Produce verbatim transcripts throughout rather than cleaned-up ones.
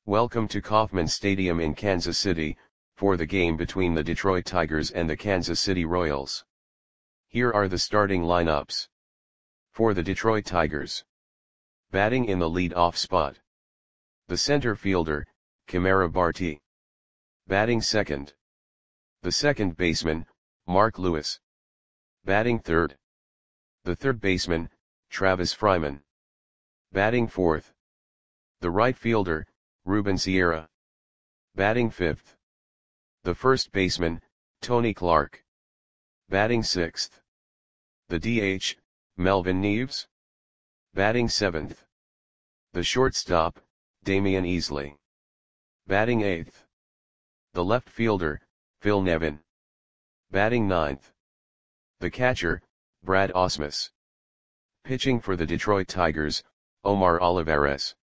Welcome to Kauffman Stadium in Kansas City, for the game between the Detroit Tigers and the Kansas City Royals. Here are the starting lineups. For the Detroit Tigers. Batting in the lead-off spot. The center fielder, Kamara Barti. Batting second. The second baseman, Mark Lewis. Batting third. The third baseman, Travis Fryman. Batting fourth. The right fielder, Ruben Sierra. Batting fifth. The first baseman, Tony Clark. Batting sixth. The D H, Melvin Neves. Batting seventh. The shortstop, Damian Easley. Batting eighth. The left fielder, Phil Nevin. Batting ninth. The catcher, Brad Ausmus. Pitching for the Detroit Tigers, Omar Olivares.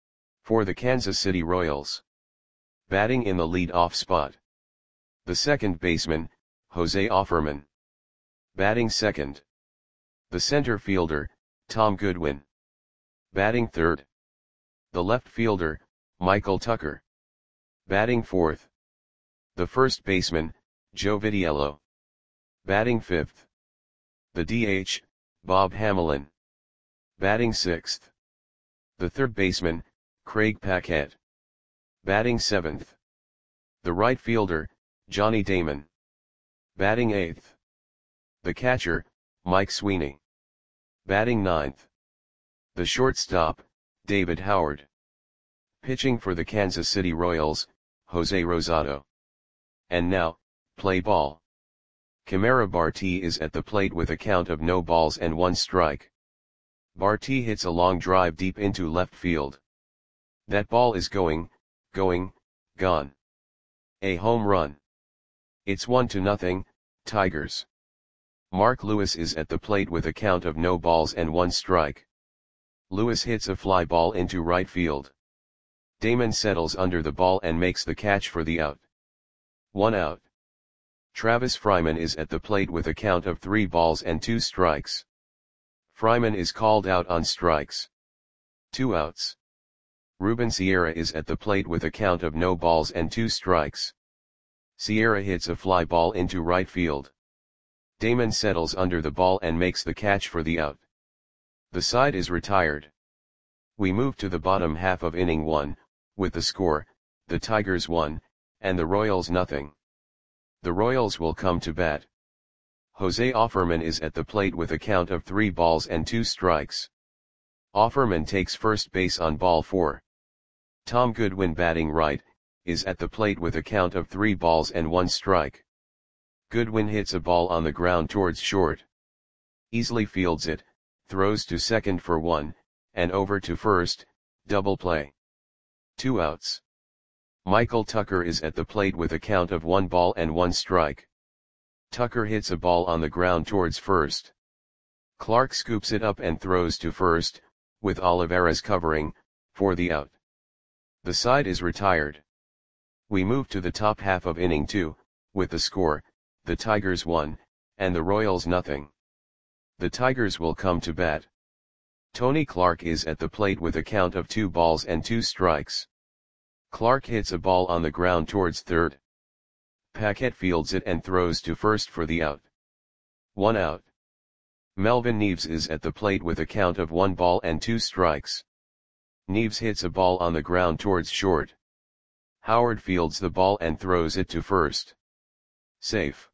For the Kansas City Royals. Batting in the lead-off spot. The second baseman, Jose Offerman. Batting second. The center fielder, Tom Goodwin. Batting third. The left fielder, Michael Tucker. Batting fourth. The first baseman, Joe Vitiello. Batting fifth. The D H, Bob Hamelin. Batting sixth. The third baseman, Craig Paquette. Batting seventh. The right fielder, Johnny Damon. Batting eighth. The catcher, Mike Sweeney. Batting ninth. The shortstop, David Howard. Pitching for the Kansas City Royals, Jose Rosado. And now, play ball. Kamara Barti is at the plate with a count of no balls and one strike. Barti hits a long drive deep into left field. That ball is going, going, gone. A home run. It's one to nothing, Tigers. Mark Lewis is at the plate with a count of no balls and one strike. Lewis hits a fly ball into right field. Damon settles under the ball and makes the catch for the out. One out. Travis Fryman is at the plate with a count of three balls and two strikes. Fryman is called out on strikes. Two outs. Ruben Sierra is at the plate with a count of no balls and two strikes. Sierra hits a fly ball into right field. Damon settles under the ball and makes the catch for the out. The side is retired. We move to the bottom half of inning one, with the score, the Tigers one, and the Royals nothing. The Royals will come to bat. Jose Offerman is at the plate with a count of three balls and two strikes. Offerman takes first base on ball four. Tom Goodwin, batting right, is at the plate with a count of three balls and one strike. Goodwin hits a ball on the ground towards short. Easley fields it, throws to second for one, and over to first, double play. Two outs. Michael Tucker is at the plate with a count of one ball and one strike. Tucker hits a ball on the ground towards first. Clark scoops it up and throws to first, with Olivares covering, for the out. The side is retired. We move to the top half of inning two, with the score, the Tigers one, and the Royals nothing. The Tigers will come to bat. Tony Clark is at the plate with a count of two balls and two strikes. Clark hits a ball on the ground towards third. Paquette fields it and throws to first for the out. One out. Melvin Neves is at the plate with a count of one ball and two strikes. Neves hits a ball on the ground towards short. Howard fields the ball and throws it to first. Safe.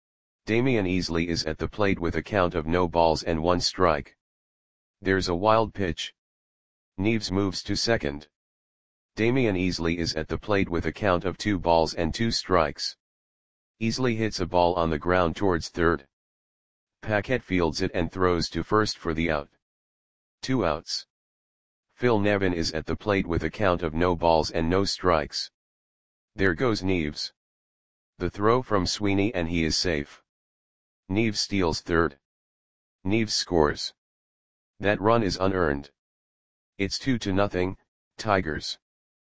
Damian Easley is at the plate with a count of no balls and one strike. There's a wild pitch. Neves moves to second. Damian Easley is at the plate with a count of two balls and two strikes. Easley hits a ball on the ground towards third. Paquette fields it and throws to first for the out. Two outs. Phil Nevin is at the plate with a count of no balls and no strikes. There goes Neves. The throw from Sweeney and he is safe. Neves steals third. Neves scores. That run is unearned. It's two to nothing, Tigers.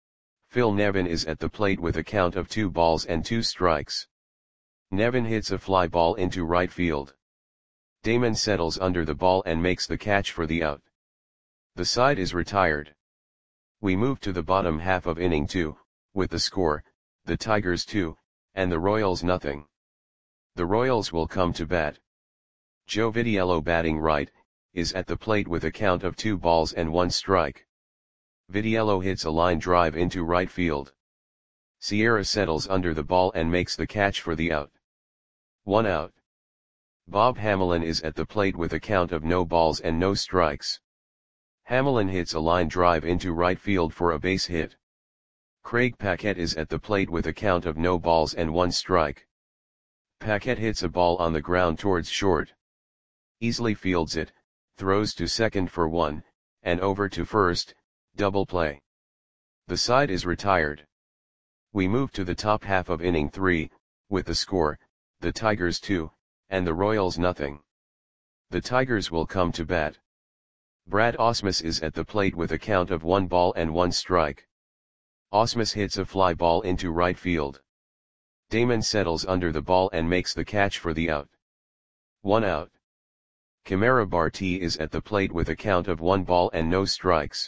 Phil Nevin is at the plate with a count of two balls and two strikes. Nevin hits a fly ball into right field. Damon settles under the ball and makes the catch for the out. The side is retired. We move to the bottom half of inning two, with the score, the Tigers two, and the Royals nothing. The Royals will come to bat. Joe Vitiello batting right, is at the plate with a count of two balls and one strike. Vitiello hits a line drive into right field. Sierra settles under the ball and makes the catch for the out. One out. Bob Hamelin is at the plate with a count of no balls and no strikes. Hamelin hits a line drive into right field for a base hit. Craig Paquette is at the plate with a count of no balls and one strike. Paquette hits a ball on the ground towards short. Easily fields it, throws to second for one, and over to first, double play. The side is retired. We move to the top half of inning three, with the score, the Tigers two, and the Royals nothing. The Tigers will come to bat. Brad Ausmus is at the plate with a count of one ball and one strike. Ausmus hits a fly ball into right field. Damon settles under the ball and makes the catch for the out. One out. Camara Barti is at the plate with a count of one ball and no strikes.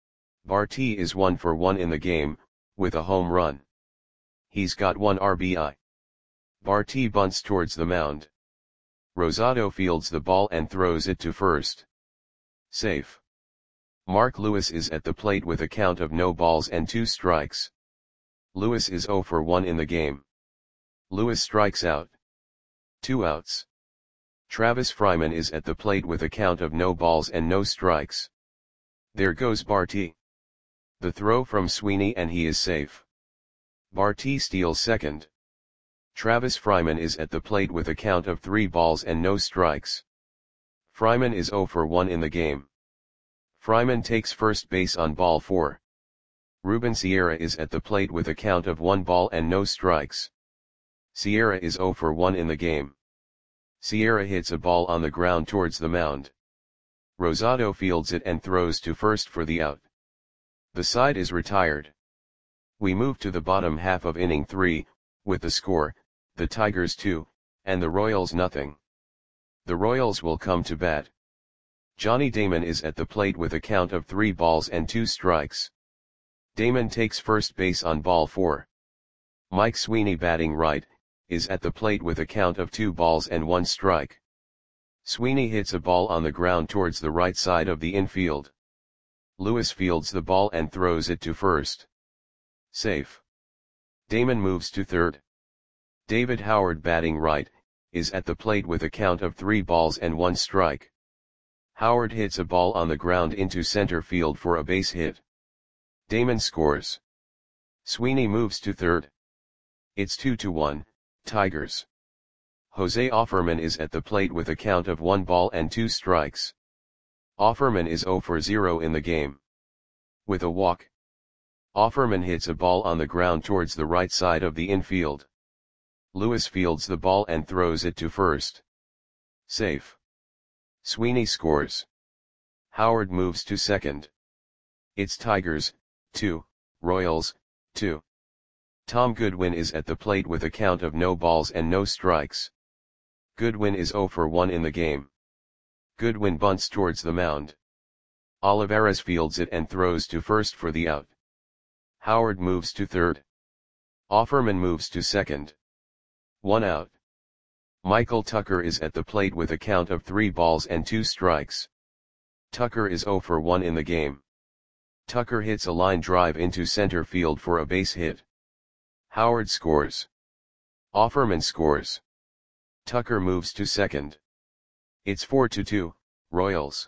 Barti is one for one in the game, with a home run. He's got one R B I. Barti bunts towards the mound. Rosado fields the ball and throws it to first. Safe. Mark Lewis is at the plate with a count of no balls and two strikes. Lewis is zero for one in the game. Lewis strikes out. Two outs. Travis Fryman is at the plate with a count of no balls and no strikes. There goes Barti. The throw from Sweeney and he is safe. Barti steals second. Travis Fryman is at the plate with a count of three balls and no strikes. Fryman is zero for one in the game. Fryman takes first base on ball four. Ruben Sierra is at the plate with a count of one ball and no strikes. Sierra is zero for one in the game. Sierra hits a ball on the ground towards the mound. Rosado fields it and throws to first for the out. The side is retired. We move to the bottom half of inning three, with the score, the Tigers two, and the Royals nothing. The Royals will come to bat. Johnny Damon is at the plate with a count of three balls and two strikes. Damon takes first base on ball four. Mike Sweeney batting right, is at the plate with a count of two balls and one strike. Sweeney hits a ball on the ground towards the right side of the infield. Lewis fields the ball and throws it to first. Safe. Damon moves to third. David Howard batting right, is at the plate with a count of three balls and one strike. Howard hits a ball on the ground into center field for a base hit. Damon scores. Sweeney moves to third. It's two to one, Tigers. Jose Offerman is at the plate with a count of one ball and two strikes. Offerman is zero for zero in the game. With a walk. Offerman hits a ball on the ground towards the right side of the infield. Lewis fields the ball and throws it to first. Safe. Sweeney scores. Howard moves to second. It's Tigers, two, Royals, two. Tom Goodwin is at the plate with a count of no balls and no strikes. Goodwin is zero for one in the game. Goodwin bunts towards the mound. Olivares fields it and throws to first for the out. Howard moves to third. Offerman moves to second. One out. Michael Tucker is at the plate with a count of three balls and two strikes. Tucker is zero for one in the game. Tucker hits a line drive into center field for a base hit. Howard scores. Offerman scores. Tucker moves to second. It's four to two, Royals.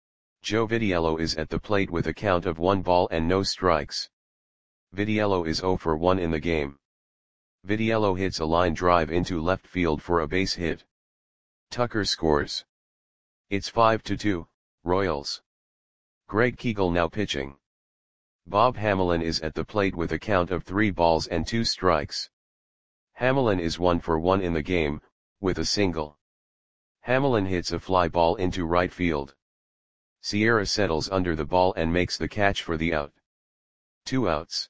Joe Vitiello is at the plate with a count of one ball and no strikes. Vitiello is zero for one in the game. Vitiello hits a line drive into left field for a base hit. Tucker scores. It's five to two, Royals. Greg Kegel now pitching. Bob Hamelin is at the plate with a count of three balls and two strikes. Hamelin is one for one in the game, with a single. Hamelin hits a fly ball into right field. Sierra settles under the ball and makes the catch for the out. Two outs.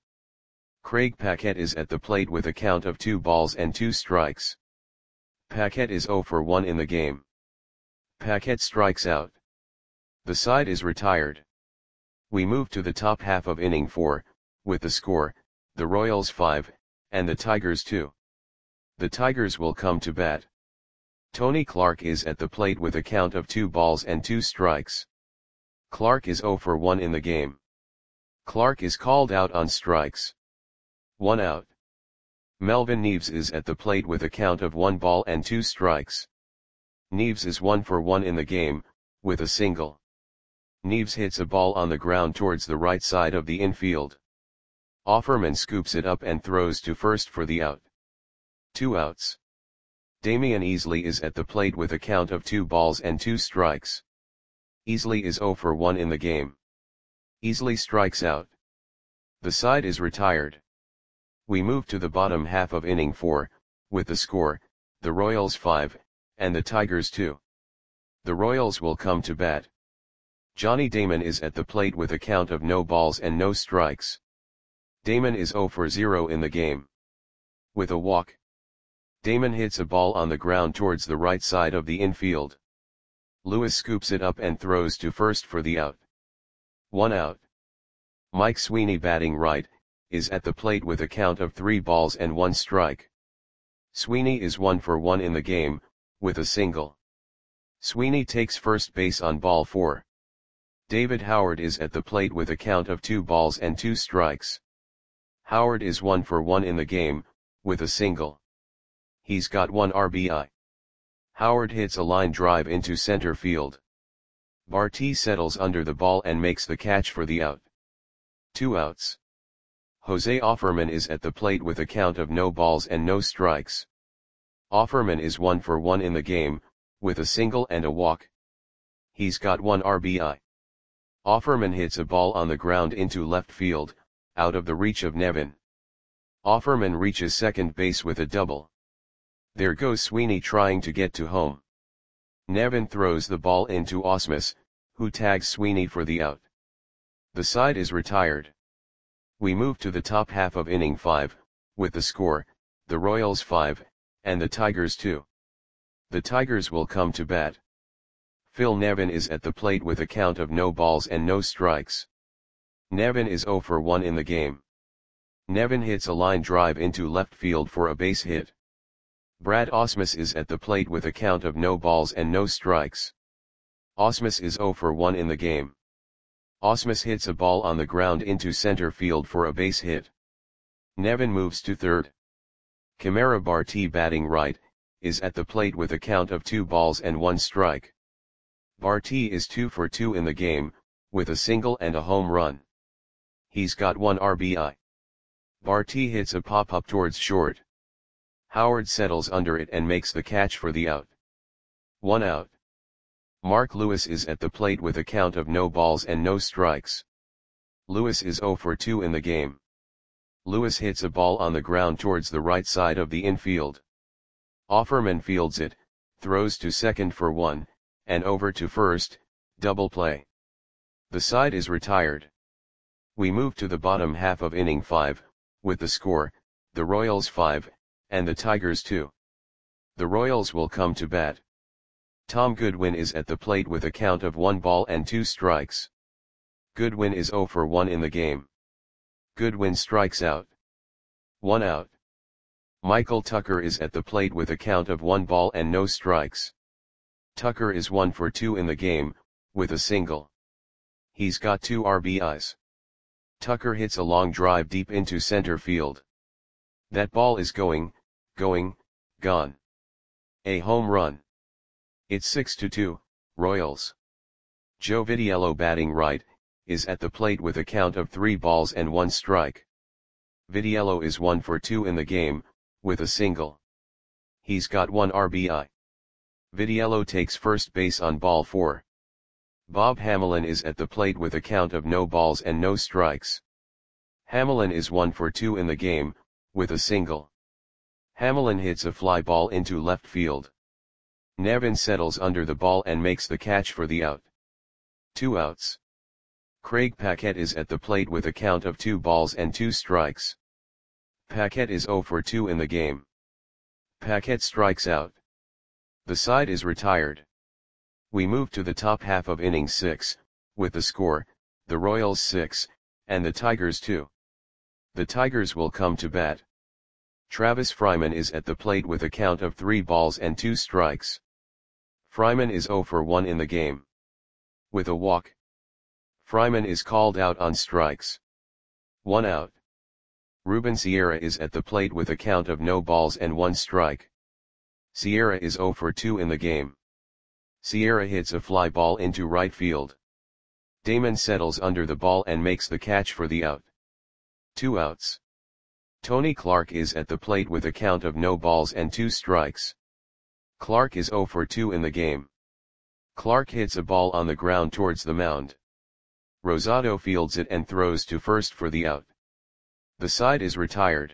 Craig Paquette is at the plate with a count of two balls and two strikes. Paquette is zero for one in the game. Paquette strikes out. The side is retired. We move to the top half of inning four, with the score, the Royals five, and the Tigers two. The Tigers will come to bat. Tony Clark is at the plate with a count of two balls and two strikes. Clark is zero for one in the game. Clark is called out on strikes. One out. Melvin Neves is at the plate with a count of one ball and two strikes. Neves is one for one in the game, with a single. Neves hits a ball on the ground towards the right side of the infield. Offerman scoops it up and throws to first for the out. Two outs. Damian Easley is at the plate with a count of two balls and two strikes. Easley is zero for one in the game. Easley strikes out. The side is retired. We move to the bottom half of inning four, with the score, the Royals five, and the Tigers two. The Royals will come to bat. Johnny Damon is at the plate with a count of no balls and no strikes. Damon is zero for zero in the game. With a walk. Damon hits a ball on the ground towards the right side of the infield. Lewis scoops it up and throws to first for the out. One out. Mike Sweeney, batting right, is at the plate with a count of three balls and one strike. Sweeney is one for one in the game, with a single. Sweeney takes first base on ball four. David Howard is at the plate with a count of two balls and two strikes. Howard is one for one in the game, with a single. He's got one R B I. Howard hits a line drive into center field. Barty settles under the ball and makes the catch for the out. Two outs. Jose Offerman is at the plate with a count of no balls and no strikes. Offerman is one for one in the game, with a single and a walk. He's got one R B I. Offerman hits a ball on the ground into left field, out of the reach of Nevin. Offerman reaches second base with a double. There goes Sweeney trying to get to home. Nevin throws the ball into Ausmus, who tags Sweeney for the out. The side is retired. We move to the top half of inning five, with the score, the Royals five, and the Tigers two. The Tigers will come to bat. Phil Nevin is at the plate with a count of no balls and no strikes. Nevin is zero for one in the game. Nevin hits a line drive into left field for a base hit. Brad Ausmus is at the plate with a count of no balls and no strikes. Ausmus is zero for one in the game. Ausmus hits a ball on the ground into center field for a base hit. Nevin moves to third. Camara Barty, batting right, is at the plate with a count of two balls and one strike. Barty is two for two in the game, with a single and a home run. He's got one R B I. Barty hits a pop-up towards short. Howard settles under it and makes the catch for the out. One out. Mark Lewis is at the plate with a count of no balls and no strikes. Lewis is zero for two in the game. Lewis hits a ball on the ground towards the right side of the infield. Offerman fields it, throws to second for one, and over to first, double play. The side is retired. We move to the bottom half of inning five, with the score, the Royals five, and the Tigers two. The Royals will come to bat. Tom Goodwin is at the plate with a count of one ball and two strikes. Goodwin is zero for one in the game. Goodwin strikes out. One out. Michael Tucker is at the plate with a count of one ball and no strikes. Tucker is one for two in the game, with a single. He's got two R B Is. Tucker hits a long drive deep into center field. That ball is going, going, gone. A home run. It's six to two, Royals. Joe Vitiello, batting right, is at the plate with a count of three balls and one strike. Vitiello is one for two in the game, with a single. He's got one R B I. Vitiello takes first base on ball four. Bob Hamelin is at the plate with a count of no balls and no strikes. Hamelin is one for two in the game, with a single. Hamelin hits a fly ball into left field. Nevin settles under the ball and makes the catch for the out. Two outs. Craig Paquette is at the plate with a count of two balls and two strikes. Paquette is zero for two in the game. Paquette strikes out. The side is retired. We move to the top half of inning six, with the score, the Royals six, and the Tigers two. The Tigers will come to bat. Travis Fryman is at the plate with a count of three balls and two strikes. Fryman is zero for one in the game. With a walk. Fryman is called out on strikes. One out. Ruben Sierra is at the plate with a count of no balls and one strike. Sierra is zero for two in the game. Sierra hits a fly ball into right field. Damon settles under the ball and makes the catch for the out. Two outs. Tony Clark is at the plate with a count of no balls and two strikes. Clark is zero for two in the game. Clark hits a ball on the ground towards the mound. Rosado fields it and throws to first for the out. The side is retired.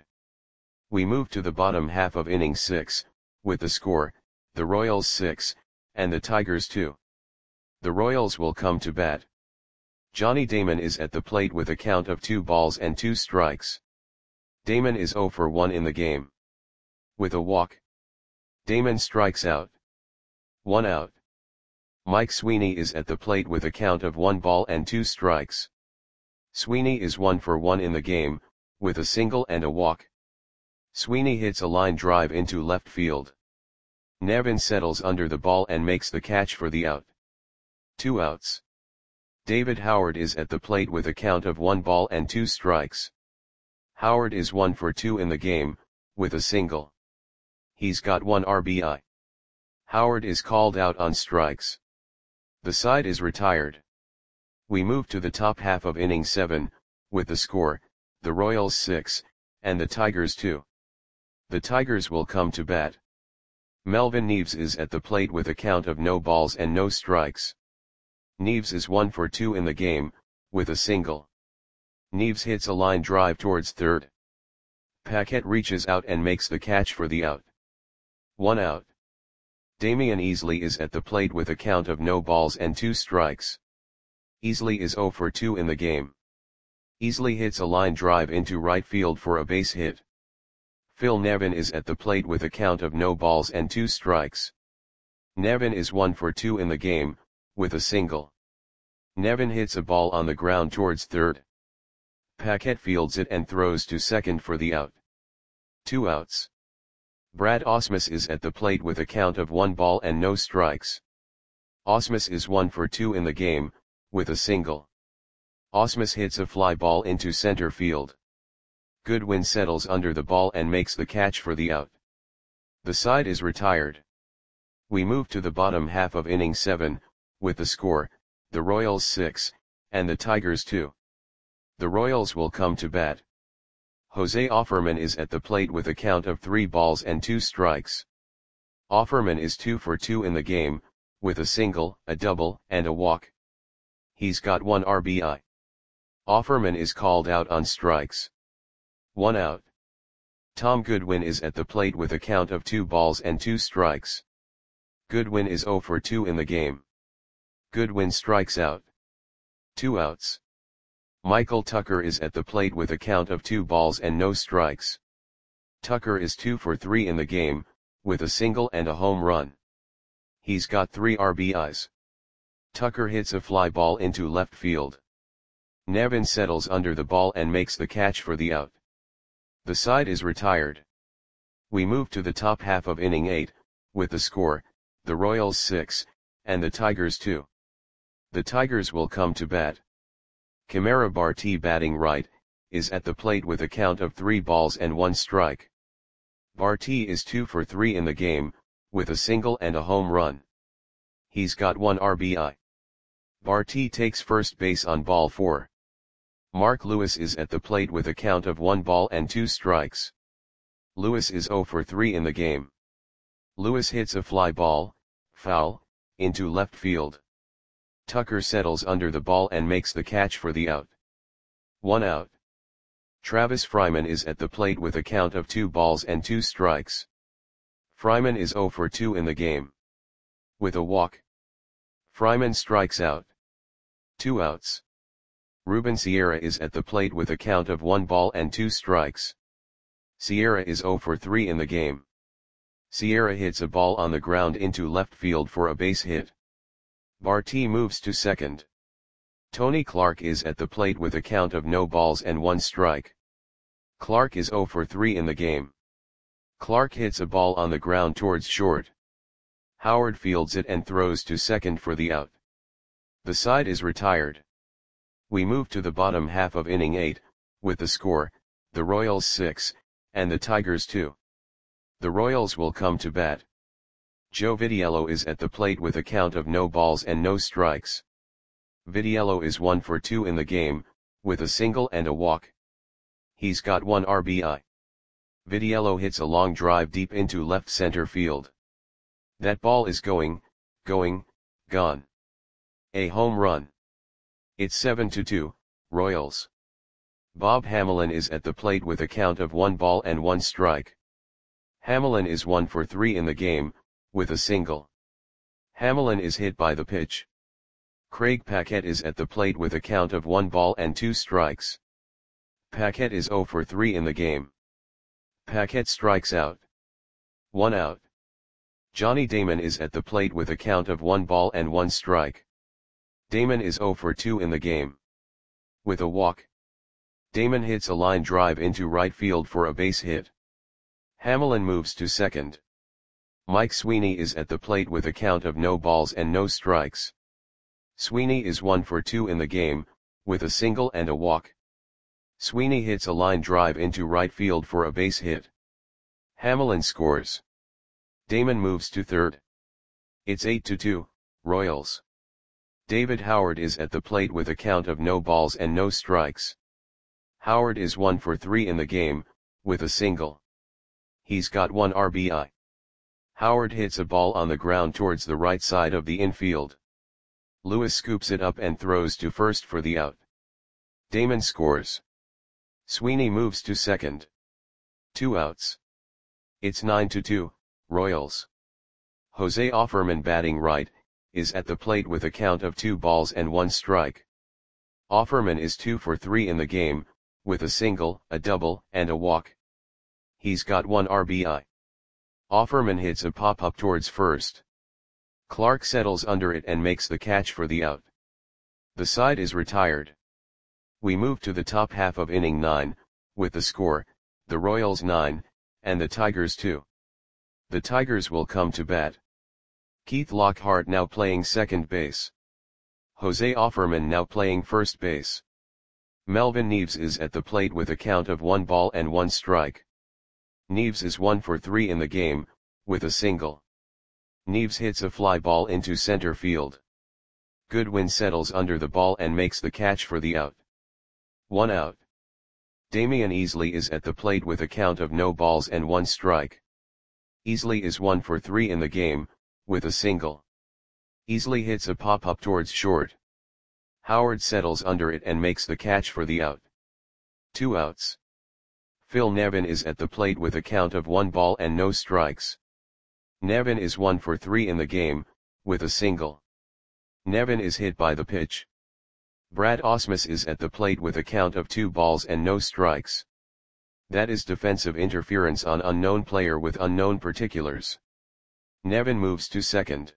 We move to the bottom half of inning six, with the score, the Royals six, and the Tigers two. The Royals will come to bat. Johnny Damon is at the plate with a count of two balls and two strikes. Damon is zero for one in the game. With a walk. Damon strikes out. One out. Mike Sweeney is at the plate with a count of one ball and two strikes. Sweeney is one for one in the game, with a single and a walk. Sweeney hits a line drive into left field. Nevin settles under the ball and makes the catch for the out. Two outs. David Howard is at the plate with a count of one ball and two strikes. Howard is one for two in the game, with a single. He's got one R B I. Howard is called out on strikes. The side is retired. We move to the top half of inning seven, with the score, the Royals six, and the Tigers two. The Tigers will come to bat. Melvin Neves is at the plate with a count of no balls and no strikes. Neves is one for two in the game, with a single. Neves hits a line drive towards third. Paquette reaches out and makes the catch for the out. One out. Damian Easley is at the plate with a count of no balls and two strikes. Easley is zero for two in the game. Easley hits a line drive into right field for a base hit. Phil Nevin is at the plate with a count of no balls and two strikes. Nevin is one for two in the game, with a single. Nevin hits a ball on the ground towards third. Paquette fields it and throws to second for the out. Two outs. Brad Ausmus is at the plate with a count of one ball and no strikes. Ausmus is one for two in the game, with a single. Ausmus hits a fly ball into center field. Goodwin settles under the ball and makes the catch for the out. The side is retired. We move to the bottom half of inning seven, with the score, the Royals six, and the Tigers two. The Royals will come to bat. Jose Offerman is at the plate with a count of three balls and two strikes. Offerman is two for two in the game, with a single, a double, and a walk. He's got one R B I. Offerman is called out on strikes. One out. Tom Goodwin is at the plate with a count of two balls and two strikes. Goodwin is zero for two in the game. Goodwin strikes out. Two outs. Michael Tucker is at the plate with a count of two balls and no strikes. Tucker is two for three in the game, with a single and a home run. He's got three R B Is. Tucker hits a fly ball into left field. Nevin settles under the ball and makes the catch for the out. The side is retired. We move to the top half of inning eight, with the score, the Royals six, and the Tigers two. The Tigers will come to bat. Kamara Barti, batting right, is at the plate with a count of three balls and one strike. Barti is two for three in the game, with a single and a home run. He's got one R B I. Barti takes first base on ball four. Mark Lewis is at the plate with a count of one ball and two strikes. Lewis is zero for three in the game. Lewis hits a fly ball, foul, into left field. Tucker settles under the ball and makes the catch for the out. One out. Travis Fryman is at the plate with a count of two balls and two strikes. Fryman is zero for two in the game. With a walk. Fryman strikes out. Two outs. Ruben Sierra is at the plate with a count of one ball and two strikes. Sierra is zero for three in the game. Sierra hits a ball on the ground into left field for a base hit. Barti moves to second. Tony Clark is at the plate with a count of no balls and one strike. Clark is zero for three in the game. Clark hits a ball on the ground towards short. Howard fields it and throws to second for the out. The side is retired. We move to the bottom half of inning eight, with the score, the Royals six, and the Tigers two. The Royals will come to bat. Joe Vitiello is at the plate with a count of no balls and no strikes. Vitiello is one for two in the game, with a single and a walk. He's got one R B I. Vitiello hits a long drive deep into left center field. That ball is going, going, gone. A home run. It's seven to two, Royals. Bob Hamelin is at the plate with a count of one ball and one strike. Hamelin is one for three in the game, with a single. Hamelin is hit by the pitch. Craig Paquette is at the plate with a count of one ball and two strikes. Paquette is zero for three in the game. Paquette strikes out. One out. Johnny Damon is at the plate with a count of one ball and one strike. Damon is zero for two in the game. With a walk. Damon hits a line drive into right field for a base hit. Hamelin moves to second. Mike Sweeney is at the plate with a count of no balls and no strikes. Sweeney is one for two in the game, with a single and a walk. Sweeney hits a line drive into right field for a base hit. Hamelin scores. Damon moves to third. It's eight to two, Royals. David Howard is at the plate with a count of no balls and no strikes. Howard is one for three in the game, with a single. He's got one R B I. Howard hits a ball on the ground towards the right side of the infield. Lewis scoops it up and throws to first for the out. Damon scores. Sweeney moves to second. Two outs. It's nine to two, Royals. Jose Offerman, batting right, is at the plate with a count of two balls and one strike. Offerman is two for three in the game, with a single, a double, and a walk. He's got one R B I. Offerman hits a pop-up towards first. Clark settles under it and makes the catch for the out. The side is retired. We move to the top half of inning nine, with the score, the Royals nine, and the Tigers two. The Tigers will come to bat. Keith Lockhart now playing second base. Jose Offerman now playing first base. Melvin Neves is at the plate with a count of one ball and one strike. Neves is one for three in the game, with a single. Neves hits a fly ball into center field. Goodwin settles under the ball and makes the catch for the out. One out. Damian Easley is at the plate with a count of no balls and one strike. Easley is one for three in the game, with a single. Easley hits a pop-up towards short. Howard settles under it and makes the catch for the out. Two outs. Phil Nevin is at the plate with a count of one ball and no strikes. Nevin is one for three in the game, with a single. Nevin is hit by the pitch. Brad Ausmus is at the plate with a count of two balls and no strikes. That is defensive interference on unknown player with unknown particulars. Nevin moves to second.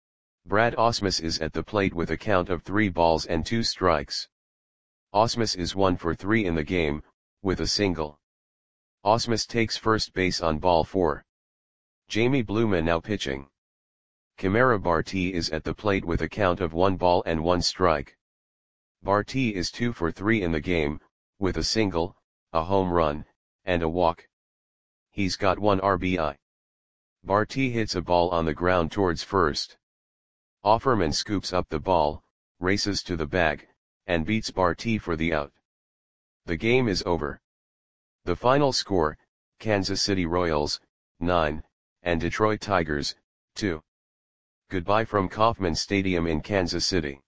Brad Ausmus is at the plate with a count of three balls and two strikes. Ausmus is one for three in the game, with a single. Ausmus takes first base on ball four. Jamie Bluma now pitching. Kamara Barti is at the plate with a count of one ball and one strike. Barti is two for three in the game, with a single, a home run, and a walk. He's got one R B I. Barti hits a ball on the ground towards first. Offerman scoops up the ball, races to the bag, and beats Barti for the out. The game is over. The final score, Kansas City Royals, nine, and Detroit Tigers, two. Goodbye from Kauffman Stadium in Kansas City.